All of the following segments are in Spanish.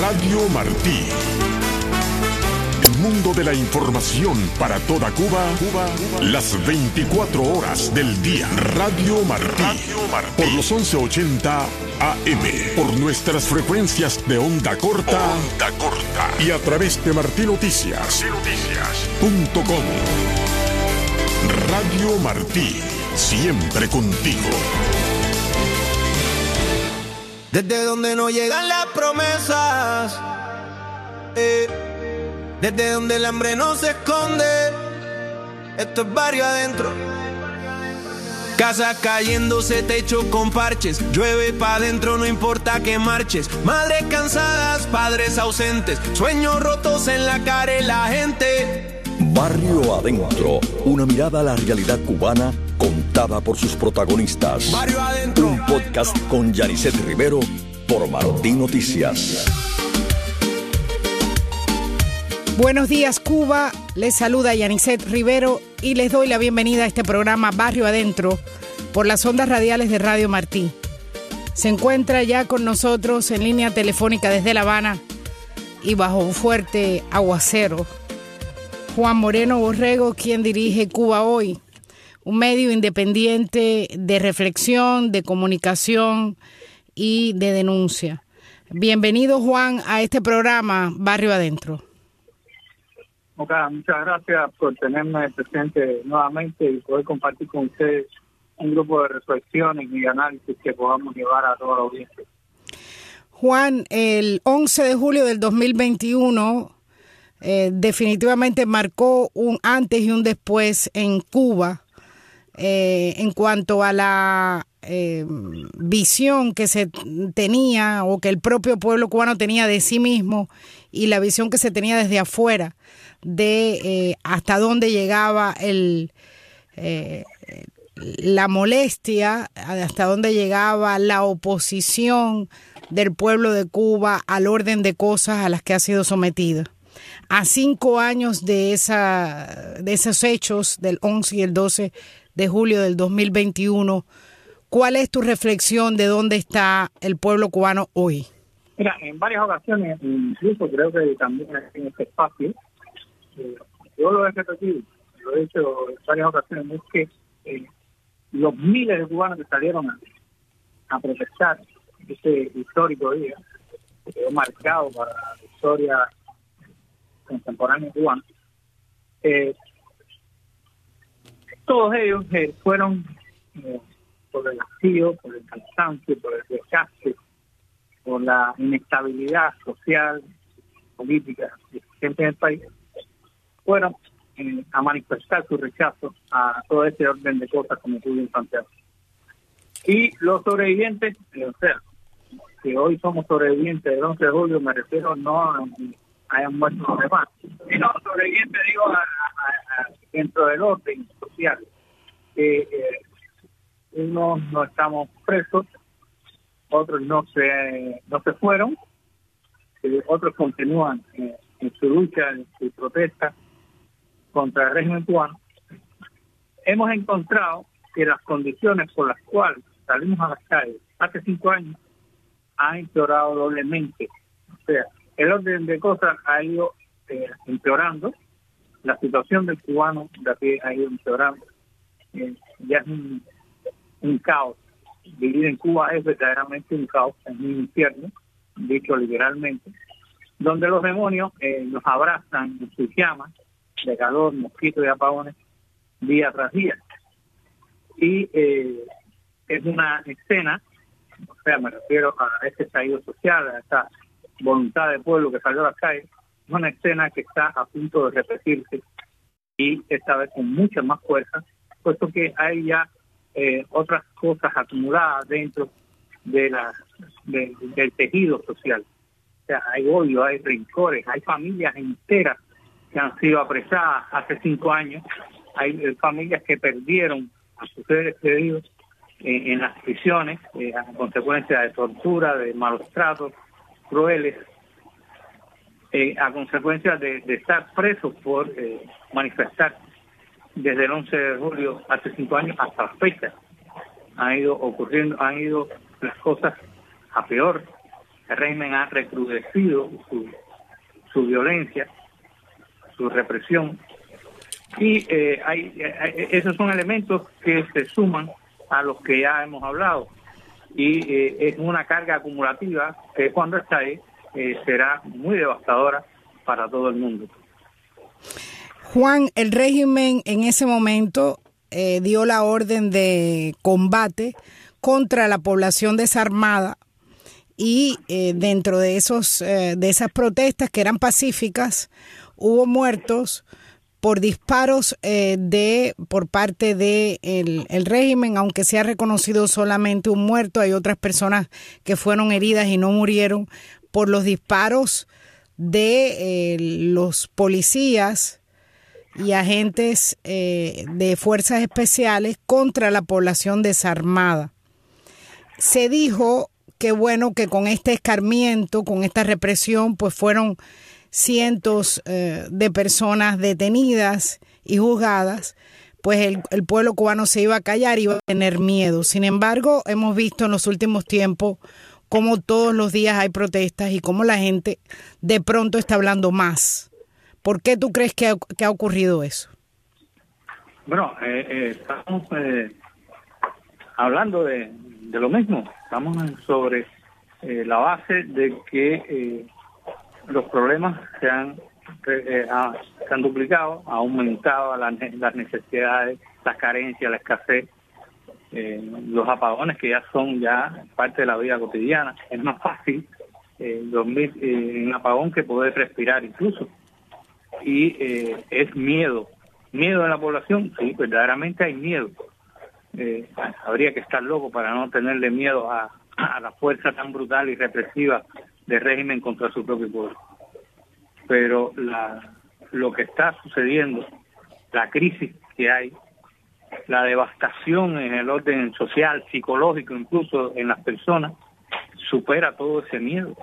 Radio Martí. El mundo de la información para toda Cuba, las 24 horas del día. Radio Martí. Por los 1180 AM. Por nuestras frecuencias de onda corta. Y a través de martinoticias.com. Radio Martí. Siempre contigo. Desde donde no llegan las promesas, desde donde el hambre no se esconde, esto es barrio adentro. Casas cayéndose, techo con parches, llueve pa' adentro, no importa que marches. Madres cansadas, padres ausentes, sueños rotos en la cara de la gente. Barrio Adentro, una mirada a la realidad cubana contada por sus protagonistas. Barrio Adentro. Un podcast con Yanisset Rivero por Martí Noticias. Buenos días, Cuba. Les saluda Yanisset Rivero y les doy la bienvenida a este programa Barrio Adentro por las ondas radiales de Radio Martí. Se encuentra ya con nosotros en línea telefónica desde La Habana y bajo un fuerte aguacero Juan Moreno Borrego, quien dirige Cuba Hoy, un medio independiente de reflexión, de comunicación y de denuncia. Bienvenido, Juan, a este programa Barrio Adentro. Ok, muchas gracias por tenerme presente nuevamente y poder compartir con ustedes un grupo de reflexiones y análisis que podamos llevar a toda la audiencia. Juan, el 11 de julio del 2021 definitivamente marcó un antes y un después en Cuba en cuanto a la visión que se tenía o que el propio pueblo cubano tenía de sí mismo y la visión que se tenía desde afuera de hasta dónde llegaba la molestia, hasta dónde llegaba la oposición del pueblo de Cuba al orden de cosas a las que ha sido sometida. A 5 años de esos hechos del 11 y el 12 de julio del 2021, ¿cuál es tu reflexión de dónde está el pueblo cubano hoy? Mira, en varias ocasiones, incluso creo que también en este espacio, yo lo he repetido, lo he dicho en varias ocasiones, es que los miles de cubanos que salieron a protestar ese histórico día, que quedó marcado para la historia contemporánea cubana, todos ellos fueron por el hastío, por el cansancio, por el desgaste, por la inestabilidad social, política existente en el país, fueron a manifestar su rechazo a todo ese orden de cosas como tú bien planteaste. Y los sobrevivientes, o sea, que hoy somos sobrevivientes del 11 de julio, me refiero no a hayan muerto los demás, sino sobrevivientes, digo, dentro del orden social. Unos no estamos presos, otros no se fueron, otros continúan en su lucha, en su protesta contra el régimen cubano. Hemos encontrado que las condiciones por las cuales salimos a las calles hace 5 años han empeorado doblemente. O sea, el orden de cosas ha ido empeorando, la situación del cubano de a pie ha ido empeorando. Ya es un caos. Vivir en Cuba es verdaderamente un caos, es un infierno, dicho literalmente, donde los demonios nos abrazan en sus llamas de calor, mosquitos y apagones día tras día. Y es una escena, o sea, me refiero a este estallido social, a esta voluntad del pueblo que salió a las calles, es una escena que está a punto de repetirse y esta vez con mucha más fuerza, puesto que hay ya otras cosas acumuladas dentro de del tejido social. O sea, hay odio, hay rencores, hay familias enteras que han sido apresadas hace 5 años, hay familias que perdieron a sus seres queridos en las prisiones a consecuencia de tortura, de malos tratos crueles, a consecuencia de estar presos por manifestar desde el 11 de julio hace 5 años hasta la fecha. Han ido las cosas a peor. el régimen ha recrudecido su violencia, su represión, y esos son elementos que se suman a los que ya hemos hablado, y es una carga acumulativa que cuando está ahí será muy devastadora para todo el mundo. Juan, el régimen en ese momento dio la orden de combate contra la población desarmada, y dentro de esas protestas que eran pacíficas hubo muertos por disparos por parte del régimen, aunque se ha reconocido solamente un muerto. Hay otras personas que fueron heridas y no murieron por los disparos de los policías y agentes de fuerzas especiales contra la población desarmada. Se dijo que bueno, que con este escarmiento, con esta represión, pues fueron cientos de personas detenidas y juzgadas, pues el pueblo cubano se iba a callar, iba a tener miedo. Sin embargo, hemos visto en los últimos tiempos cómo todos los días hay protestas y cómo la gente de pronto está hablando más. ¿Por qué tú crees que ha ocurrido eso? Bueno, estamos hablando de lo mismo. Estamos sobre la base de que los problemas se han duplicado, ha aumentado las necesidades, las carencias, la escasez, los apagones que ya son parte de la vida cotidiana. Es más fácil dormir en un apagón que poder respirar incluso. Y es miedo en la población. Sí, verdaderamente hay miedo. Habría que estar loco para no tenerle miedo a la fuerza tan brutal y represiva del régimen contra su propio pueblo. Pero lo que está sucediendo, la crisis que hay, la devastación en el orden social, psicológico, incluso en las personas, supera todo ese miedo.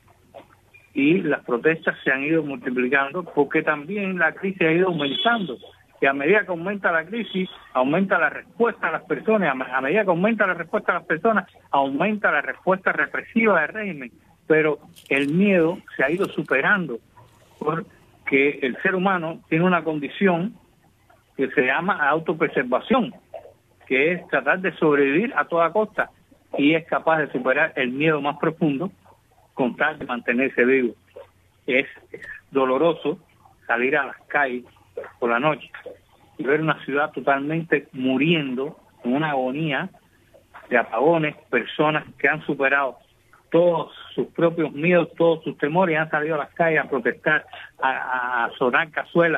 Y las protestas se han ido multiplicando porque también la crisis ha ido aumentando. Y a medida que aumenta la crisis, aumenta la respuesta a las personas. A medida que aumenta la respuesta a las personas, aumenta la respuesta represiva del régimen. Pero el miedo se ha ido superando porque el ser humano tiene una condición que se llama autopreservación, que es tratar de sobrevivir a toda costa, y es capaz de superar el miedo más profundo con tal de mantenerse vivo. Es doloroso salir a las calles por la noche y ver una ciudad totalmente muriendo en una agonía de apagones, personas que han superado todos sus propios miedos, todos sus temores, y han salido a las calles a protestar, a sonar cazuelas,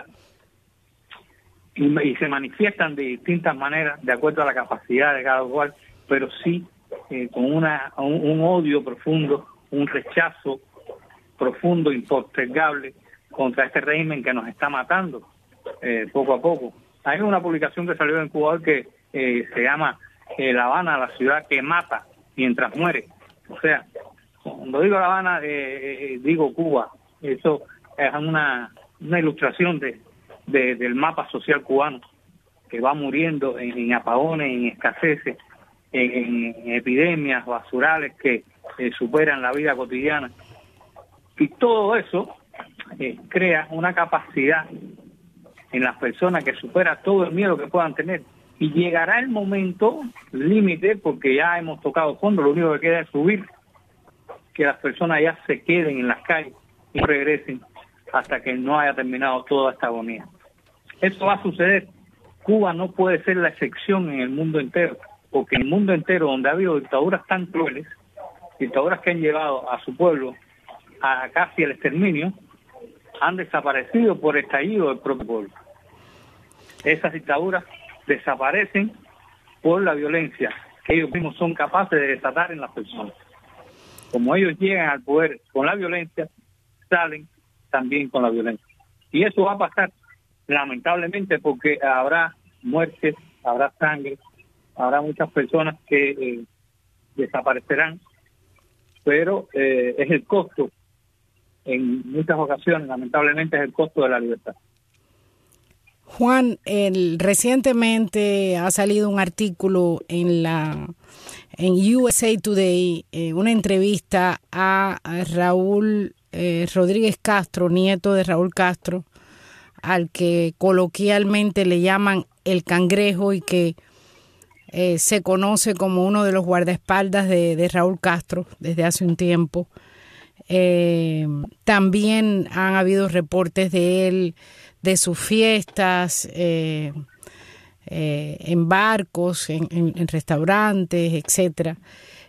y se manifiestan de distintas maneras, de acuerdo a la capacidad de cada cual, pero sí con un odio profundo, un rechazo profundo, impostergable, contra este régimen que nos está matando poco a poco. Hay una publicación que salió en Cuba hoy que se llama La Habana, la ciudad que mata mientras muere. O sea, cuando digo La Habana, digo Cuba. Eso es una ilustración del mapa social cubano, que va muriendo en apagones, en escaseces, en epidemias basurales que superan la vida cotidiana. Y todo eso crea una capacidad en las personas que supera todo el miedo que puedan tener. Y llegará el momento límite, porque ya hemos tocado fondo, lo único que queda es subir, que las personas ya se queden en las calles y regresen hasta que no haya terminado toda esta agonía. Eso va a suceder. Cuba no puede ser la excepción en el mundo entero, porque en el mundo entero donde ha habido dictaduras tan crueles, dictaduras que han llevado a su pueblo a casi el exterminio, han desaparecido por estallido del propio pueblo. Esas dictaduras desaparecen por la violencia que ellos mismos son capaces de desatar en las personas. Como ellos llegan al poder con la violencia, salen también con la violencia. Y eso va a pasar, lamentablemente, porque habrá muertes, habrá sangre, habrá muchas personas que desaparecerán, pero es el costo, en muchas ocasiones, lamentablemente, es el costo de la libertad. Juan, recientemente ha salido un artículo en en USA Today una entrevista a Raúl Rodríguez Castro, nieto de Raúl Castro, al que coloquialmente le llaman el Cangrejo y que se conoce como uno de los guardaespaldas de Raúl Castro desde hace un tiempo. También han habido reportes de él, de sus fiestas, en barcos, en restaurantes, etcétera.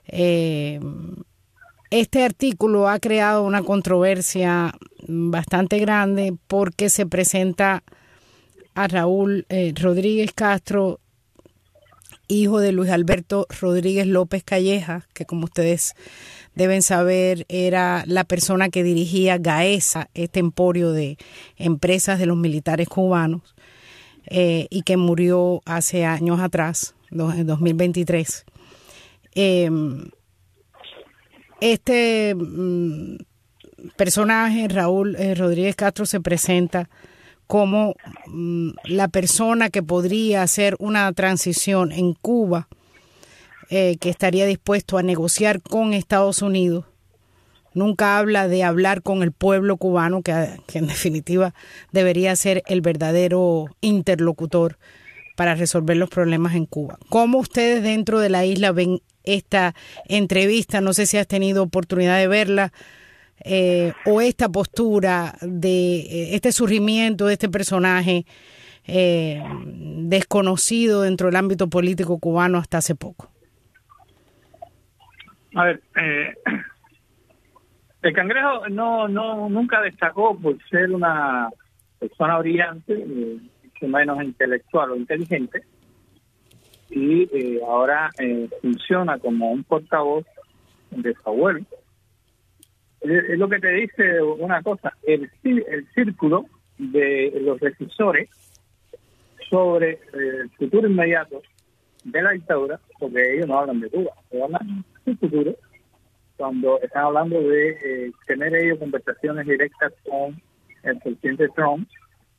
Este artículo ha creado una controversia bastante grande porque se presenta a Raúl Rodríguez Castro, hijo de Luis Alberto Rodríguez López Calleja, que como ustedes deben saber era la persona que dirigía Gaesa, este emporio de empresas de los militares cubanos, y que murió hace años atrás, en 2023. Este personaje, Raúl Rodríguez Castro, se presenta como la persona que podría hacer una transición en Cuba, que estaría dispuesto a negociar con Estados Unidos. Nunca habla de hablar con el pueblo cubano, que en definitiva debería ser el verdadero interlocutor para resolver los problemas en Cuba. ¿Cómo ustedes dentro de la isla ven esta entrevista? No sé si has tenido oportunidad de verla, o esta postura de este surgimiento de este personaje desconocido dentro del ámbito político cubano hasta hace poco. A ver, el Cangrejo nunca destacó por ser una persona brillante, mucho menos intelectual o inteligente, y ahora funciona como un portavoz de su abuelo. Es lo que te dice una cosa: el círculo de los decisores sobre el futuro inmediato de la dictadura, porque ellos no hablan de Cuba, ellos hablan del futuro, cuando están hablando de tener ellos conversaciones directas con el presidente Trump,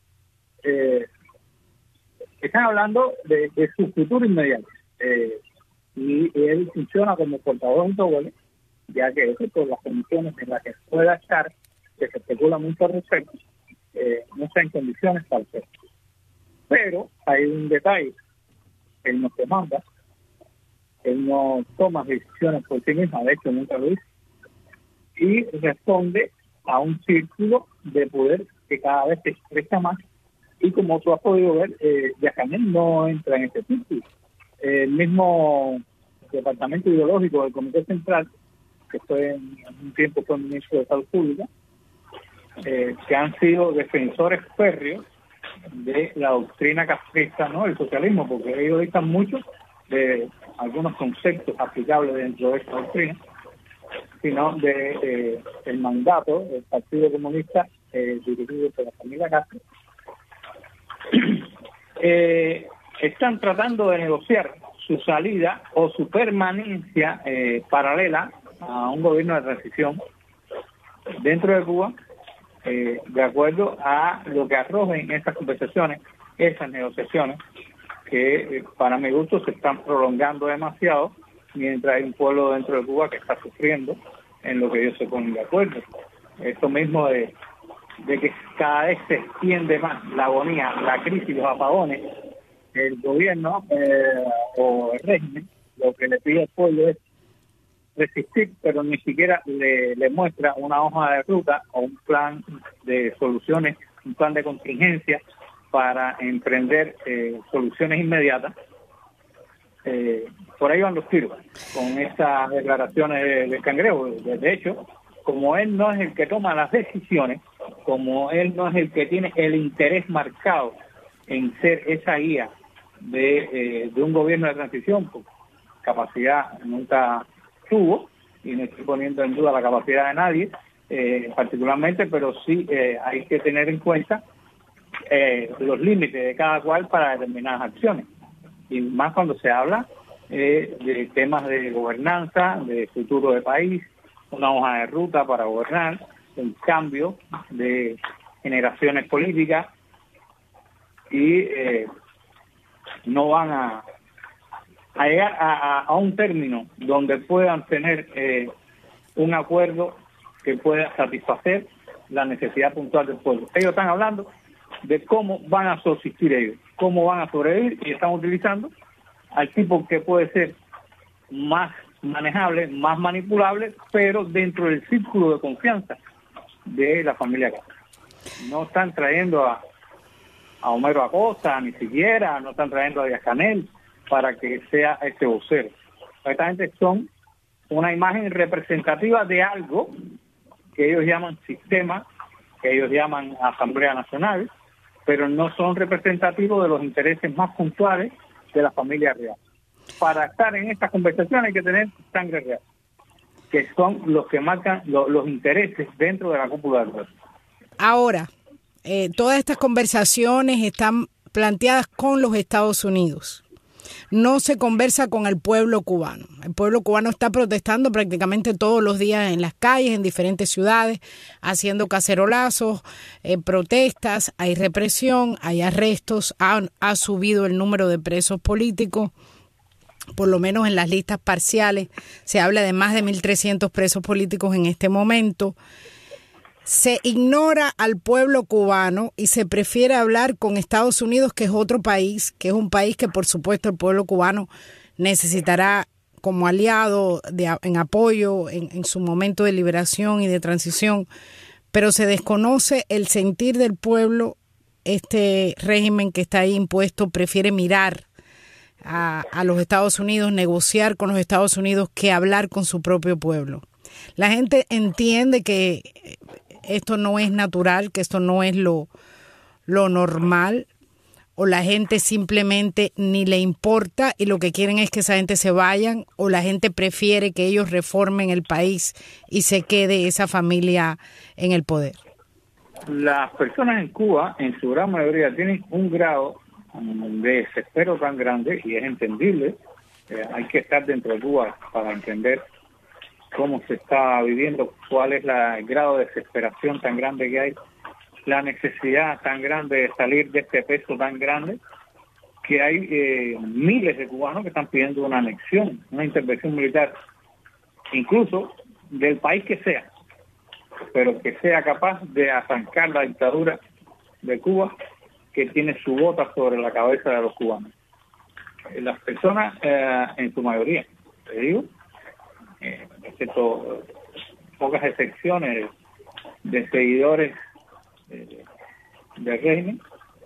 están hablando de su futuro inmediato, y él funciona como portavoz de un abuelo, ya que eso, por las condiciones en las que pueda estar, que se especula mucho al respecto, no está en condiciones para hacer. Pero hay un detalle: él no se manda, él no toma decisiones por sí mismo, de hecho nunca lo hizo, y responde a un círculo de poder que cada vez se estrecha más, y como tú has podido ver, Yacanel no entra en ese círculo. El mismo departamento ideológico del Comité Central, que fue en un tiempo fue ministro de Salud Pública, que han sido defensores férreos de la doctrina castrista, ¿no?, el socialismo, porque ellos dictan mucho de algunos conceptos aplicables dentro de esta doctrina, sino de el mandato del Partido Comunista dirigido por la familia Castro. Están tratando de negociar su salida o su permanencia paralela a un gobierno de transición dentro de Cuba, de acuerdo a lo que arrojen esas conversaciones, esas negociaciones, que para mi gusto se están prolongando demasiado, mientras hay un pueblo dentro de Cuba que está sufriendo en lo que ellos se ponen de acuerdo. Esto mismo de que cada vez se extiende más la agonía, la crisis, los apagones, el gobierno o el régimen lo que le pide al pueblo es resistir, pero ni siquiera le muestra una hoja de ruta o un plan de soluciones, un plan de contingencia para emprender soluciones inmediatas. Por ahí van los tiros con estas declaraciones del Cangrejo. De hecho, como él no es el que toma las decisiones, como él no es el que tiene el interés marcado en ser esa guía de un gobierno de transición, pues capacidad nunca tuvo, y no estoy poniendo en duda la capacidad de nadie particularmente, pero sí hay que tener en cuenta los límites de cada cual para determinadas acciones, y más cuando se habla de temas de gobernanza, de futuro de país, una hoja de ruta para gobernar, un cambio de generaciones políticas, y no van a a llegar a un término donde puedan tener un acuerdo que pueda satisfacer la necesidad puntual del pueblo. Ellos están hablando de cómo van a subsistir ellos, cómo van a sobrevivir, y están utilizando al tipo que puede ser más manejable, más manipulable, pero dentro del círculo de confianza de la familia Castro. No están trayendo a Homero Acosta, ni siquiera, no están trayendo a Díaz-Canel para que sea este vocero. Esta gente son una imagen representativa de algo que ellos llaman sistema, que ellos llaman Asamblea Nacional, pero no son representativos de los intereses más puntuales de la familia real. Para estar en estas conversaciones hay que tener sangre real, que son los que marcan los intereses dentro de la cúpula del pueblo. Ahora, todas estas conversaciones están planteadas con los Estados Unidos. No se conversa con el pueblo cubano. El pueblo cubano está protestando prácticamente todos los días en las calles, en diferentes ciudades, haciendo cacerolazos, protestas, hay represión, hay arrestos, ha subido el número de presos políticos. Por lo menos en las listas parciales se habla de más de 1.300 presos políticos en este momento. Se ignora al pueblo cubano y se prefiere hablar con Estados Unidos, que es otro país, que es un país que por supuesto el pueblo cubano necesitará como aliado en apoyo en su momento de liberación y de transición, pero se desconoce el sentir del pueblo. Este régimen que está ahí impuesto prefiere mirar a los Estados Unidos, negociar con los Estados Unidos, que hablar con su propio pueblo. La gente entiende que esto no es natural, que esto no es lo normal, o la gente simplemente ni le importa y lo que quieren es que esa gente se vayan, o la gente prefiere que ellos reformen el país y se quede esa familia en el poder. Las personas en Cuba, en su gran mayoría, tienen un grado de desespero tan grande, y es entendible. Hay que estar dentro de Cuba para entender cómo se está viviendo, cuál es el grado de desesperación tan grande que hay, la necesidad tan grande de salir de este peso tan grande, que hay miles de cubanos que están pidiendo una anexión, una intervención militar, incluso del país que sea, pero que sea capaz de arrancar la dictadura de Cuba, que tiene su bota sobre la cabeza de los cubanos. Las personas, en su mayoría, te digo, excepto pocas excepciones de seguidores del régimen,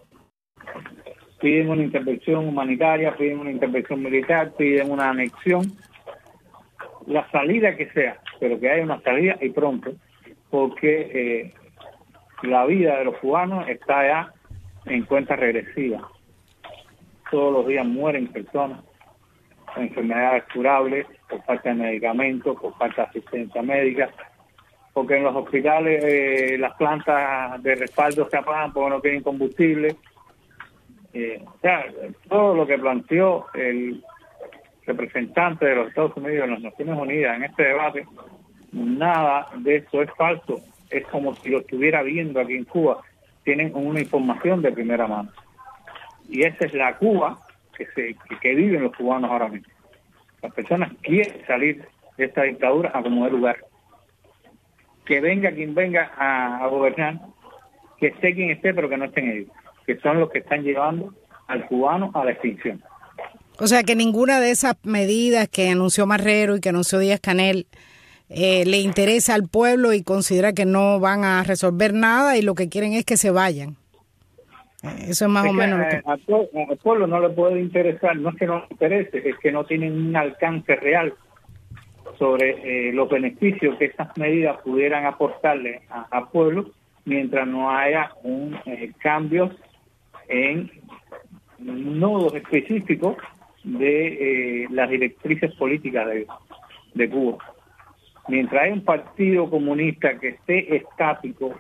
piden una intervención humanitaria, piden una intervención militar, piden una anexión, la salida que sea, pero que haya una salida y pronto, porque la vida de los cubanos está ya en cuenta regresiva. Todos los días mueren personas con enfermedades curables, por falta de medicamentos, por falta de asistencia médica, porque en los hospitales las plantas de respaldo se apagan porque no tienen combustible. O sea, todo lo que planteó el representante de los Estados Unidos en las Naciones Unidas en este debate, nada de eso es falso. Es como si lo estuviera viendo aquí en Cuba. Tienen una información de primera mano. Y esa es la Cuba que viven los cubanos ahora mismo. Las personas quieren salir de esta dictadura a como de lugar. Que venga quien venga a gobernar, que esté quien esté, pero que no estén ellos, que son los que están llevando al cubano a la extinción. O sea que ninguna de esas medidas que anunció Marrero y que anunció Díaz-Canel le interesa al pueblo y considera que no van a resolver nada y lo que quieren es que se vayan. Eso es más o menos lo que... Al pueblo no le puede interesar, no es que no le interese, es que no tienen un alcance real sobre los beneficios que estas medidas pudieran aportarle al pueblo, mientras no haya un cambio en nodos específicos de las directrices políticas de Cuba. Mientras hay un partido comunista que esté estático,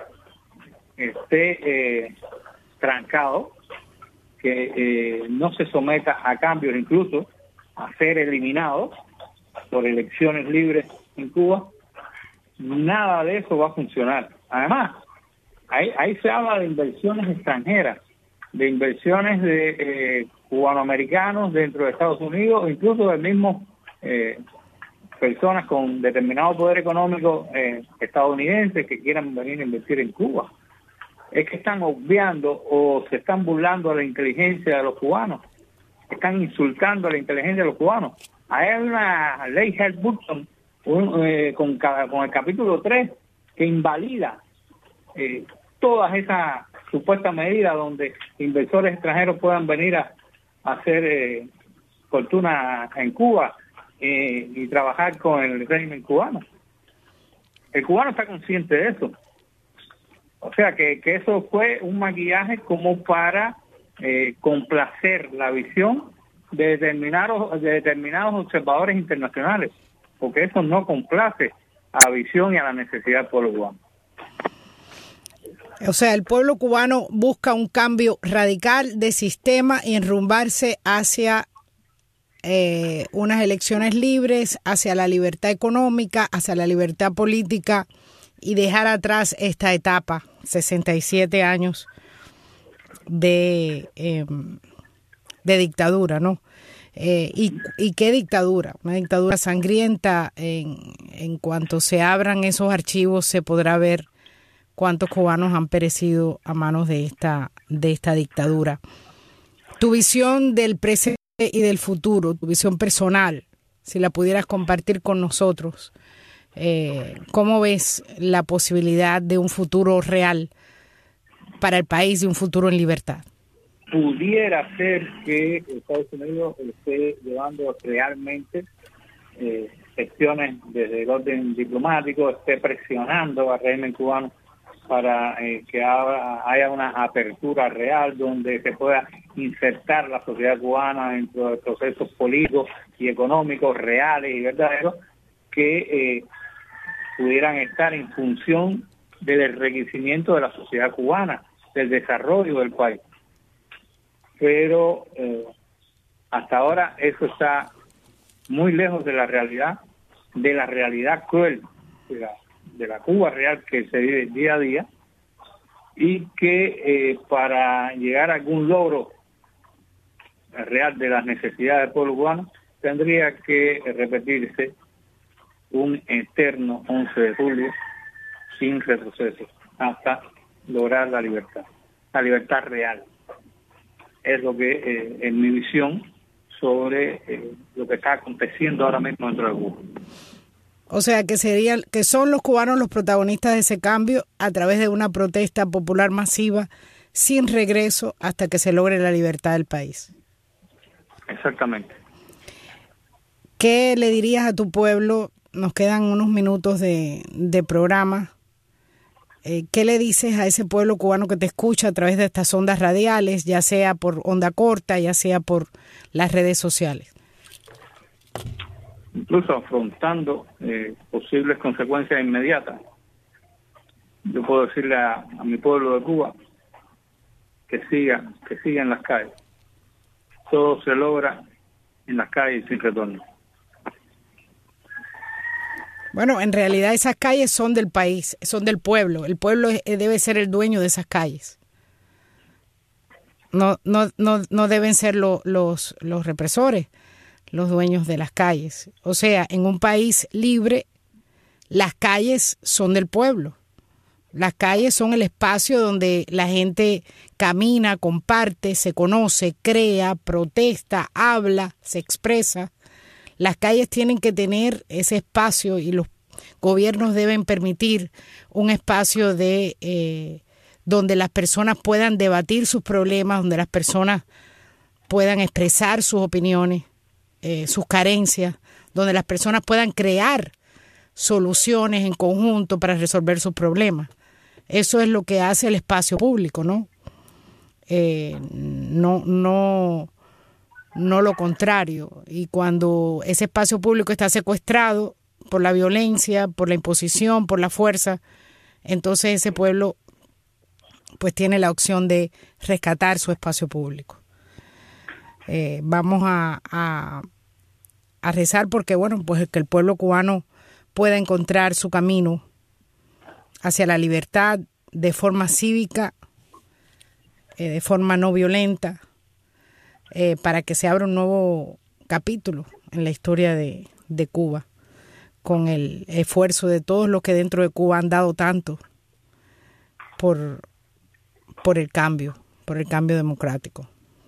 esté trancado, que no se someta a cambios, incluso a ser eliminado por elecciones libres en Cuba, nada de eso va a funcionar. Además, ahí se habla de inversiones extranjeras, de inversiones de cubanoamericanos dentro de Estados Unidos, incluso de mismos personas con determinado poder económico estadounidenses que quieran venir a invertir en Cuba. Es que están obviando o se están burlando a la inteligencia de los cubanos, están insultando a la inteligencia de los cubanos. Hay una ley Helms-Burton con el capítulo 3 que invalida todas esas supuestas medidas donde inversores extranjeros puedan venir a hacer fortuna en Cuba y trabajar con el régimen cubano. El cubano está consciente de eso. O sea que eso fue un maquillaje como para complacer la visión de determinados observadores internacionales, porque eso no complace a la visión y a la necesidad del pueblo cubano. O sea, el pueblo cubano busca un cambio radical de sistema y enrumbarse hacia unas elecciones libres, hacia la libertad económica, hacia la libertad política y dejar atrás esta etapa, 67 años de dictadura, ¿no? ¿Y qué dictadura? Una dictadura sangrienta. En cuanto se abran esos archivos se podrá ver cuántos cubanos han perecido a manos de esta dictadura. Tu visión del presente y del futuro, tu visión personal, si la pudieras compartir con nosotros, ¿cómo ves la posibilidad de un futuro real para el país y un futuro en libertad? Pudiera ser que Estados Unidos esté llevando realmente acciones desde el orden diplomático, esté presionando al régimen cubano para que haya una apertura real donde se pueda insertar la sociedad cubana dentro de procesos políticos y económicos reales y verdaderos que pudieran estar en función del enriquecimiento de la sociedad cubana, del desarrollo del país. Pero hasta ahora eso está muy lejos de la realidad cruel, de la Cuba real que se vive día a día, y que para llegar a algún logro real de las necesidades del pueblo cubano tendría que repetirse un eterno 11 de julio sin retroceso hasta lograr la libertad real. Es lo que en mi visión sobre lo que está aconteciendo ahora mismo dentro de Cuba. O sea, que son los cubanos los protagonistas de ese cambio a través de una protesta popular masiva sin regreso hasta que se logre la libertad del país. Exactamente. ¿Qué le dirías a tu pueblo? Nos quedan unos minutos de programa. ¿Qué le dices a ese pueblo cubano que te escucha a través de estas ondas radiales, ya sea por onda corta, ya sea por las redes sociales? Incluso afrontando posibles consecuencias inmediatas, yo puedo decirle a mi pueblo de Cuba que siga en las calles. Todo se logra en las calles sin retorno. Bueno, en realidad esas calles son del país, son del pueblo. El pueblo debe ser el dueño de esas calles. No deben ser los represores los dueños de las calles. O sea, en un país libre, las calles son del pueblo. Las calles son el espacio donde la gente camina, comparte, se conoce, crea, protesta, habla, se expresa. Las calles tienen que tener ese espacio y los gobiernos deben permitir un espacio donde las personas puedan debatir sus problemas, donde las personas puedan expresar sus opiniones, sus carencias, donde las personas puedan crear soluciones en conjunto para resolver sus problemas. Eso es lo que hace el espacio público, ¿no? No lo contrario. Y cuando ese espacio público está secuestrado por la violencia, por la imposición, por la fuerza, entonces ese pueblo pues tiene la opción de rescatar su espacio público. Vamos a rezar porque, bueno, pues que el pueblo cubano pueda encontrar su camino hacia la libertad de forma cívica, de forma no violenta, para que se abra un nuevo capítulo en la historia de Cuba, con el esfuerzo de todos los que dentro de Cuba han dado tanto por el cambio democrático.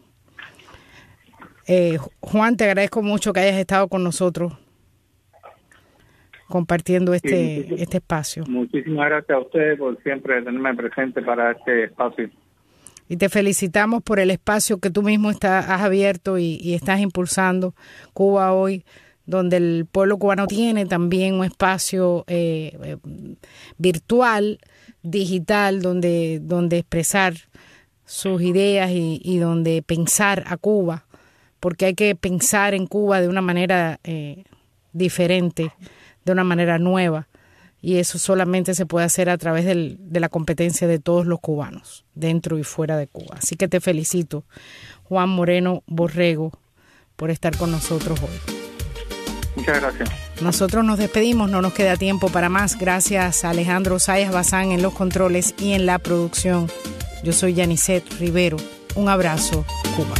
Juan, te agradezco mucho que hayas estado con nosotros compartiendo este espacio. Muchísimas gracias a ustedes por siempre tenerme presente para este espacio. Y te felicitamos por el espacio que tú mismo has abierto y estás impulsando, Cuba Hoy, donde el pueblo cubano tiene también un espacio virtual, digital, donde expresar sus ideas y donde pensar a Cuba, porque hay que pensar en Cuba de una manera diferente, de una manera nueva, y eso solamente se puede hacer a través de la competencia de todos los cubanos, dentro y fuera de Cuba. Así que te felicito, Juan Moreno Borrego, por estar con nosotros hoy. Muchas gracias. Nosotros nos despedimos, no nos queda tiempo para más. Gracias a Alejandro Zayas Bazán en los controles y en la producción. Yo soy Yanisset Rivero. Un abrazo, Cuba.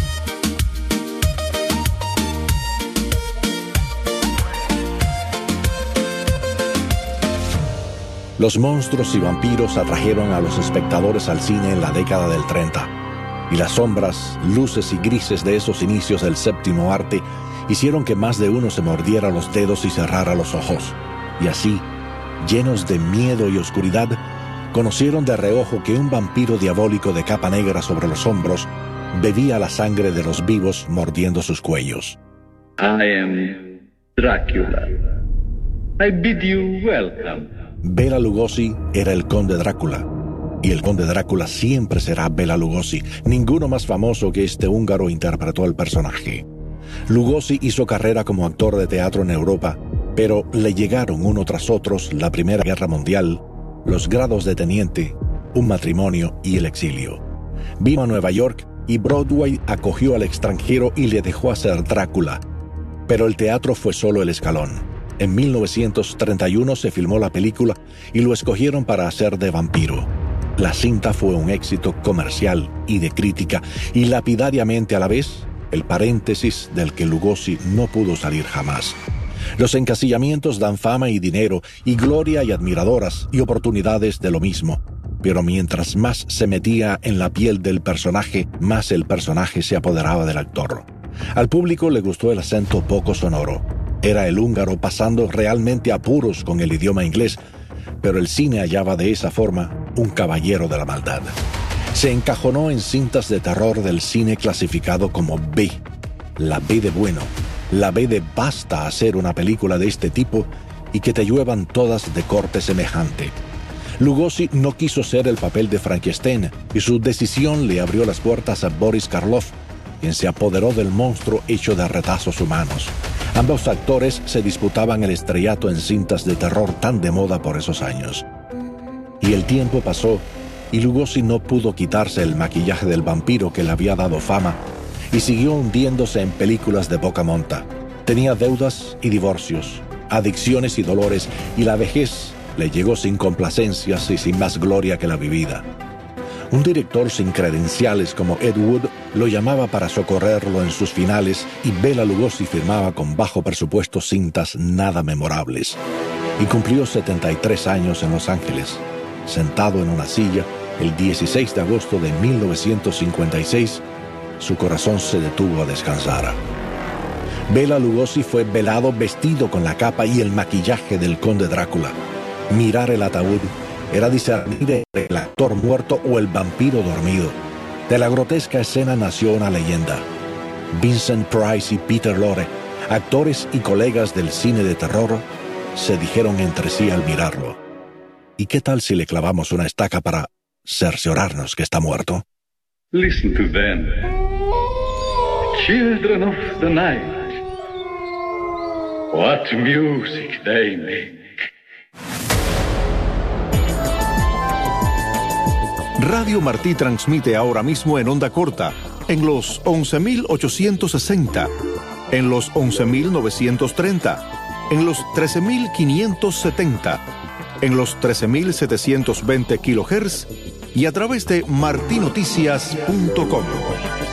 Los monstruos y vampiros atrajeron a los espectadores al cine en la década del 30, y las sombras, luces y grises de esos inicios del séptimo arte hicieron que más de uno se mordiera los dedos y cerrara los ojos, y así, llenos de miedo y oscuridad, conocieron de reojo que un vampiro diabólico de capa negra sobre los hombros bebía la sangre de los vivos mordiendo sus cuellos. I am Dracula. I bid you welcome. Bela Lugosi era el conde Drácula, y el conde Drácula siempre será Bela Lugosi. Ninguno más famoso que este húngaro interpretó el personaje. Lugosi hizo carrera como actor de teatro en Europa, pero le llegaron uno tras otros la Primera Guerra Mundial, los grados de teniente, un matrimonio y el exilio. Vino a Nueva York y Broadway acogió al extranjero y le dejó hacer Drácula. Pero el teatro fue solo el escalón. En 1931 se filmó la película y lo escogieron para hacer de vampiro. La cinta fue un éxito comercial y de crítica, y lapidariamente a la vez, el paréntesis del que Lugosi no pudo salir jamás. Los encasillamientos dan fama y dinero, y gloria y admiradoras, y oportunidades de lo mismo. Pero mientras más se metía en la piel del personaje, más el personaje se apoderaba del actor. Al público le gustó el acento poco sonoro. Era el húngaro pasando realmente apuros con el idioma inglés, pero el cine hallaba de esa forma un caballero de la maldad. Se encajonó en cintas de terror del cine clasificado como B, la B de bueno, la B de basta hacer una película de este tipo y que te lluevan todas de corte semejante. Lugosi no quiso ser el papel de Frankenstein y su decisión le abrió las puertas a Boris Karloff, quien se apoderó del monstruo hecho de retazos humanos. Ambos actores se disputaban el estrellato en cintas de terror tan de moda por esos años. Y el tiempo pasó, y Lugosi no pudo quitarse el maquillaje del vampiro que le había dado fama, y siguió hundiéndose en películas de poca monta. Tenía deudas y divorcios, adicciones y dolores, y la vejez le llegó sin complacencias y sin más gloria que la vivida. Un director sin credenciales como Ed Wood lo llamaba para socorrerlo en sus finales, y Bela Lugosi firmaba con bajo presupuesto cintas nada memorables. Y cumplió 73 años en Los Ángeles, sentado en una silla. El 16 de agosto de 1956, su corazón se detuvo a descansar. Bela Lugosi fue velado vestido con la capa y el maquillaje del conde Drácula. Mirar el ataúd era discernir entre el actor muerto o el vampiro dormido. De la grotesca escena nació una leyenda. Vincent Price y Peter Lorre, actores y colegas del cine de terror, se dijeron entre sí al mirarlo: ¿y qué tal si le clavamos una estaca para cerciorarnos que está muerto? Listen to them. Children of the night. What music they make. Radio Martí transmite ahora mismo en onda corta, en los 11.860, en los 11.930, en los 13.570, en los 13.720 kHz y a través de martinoticias.com.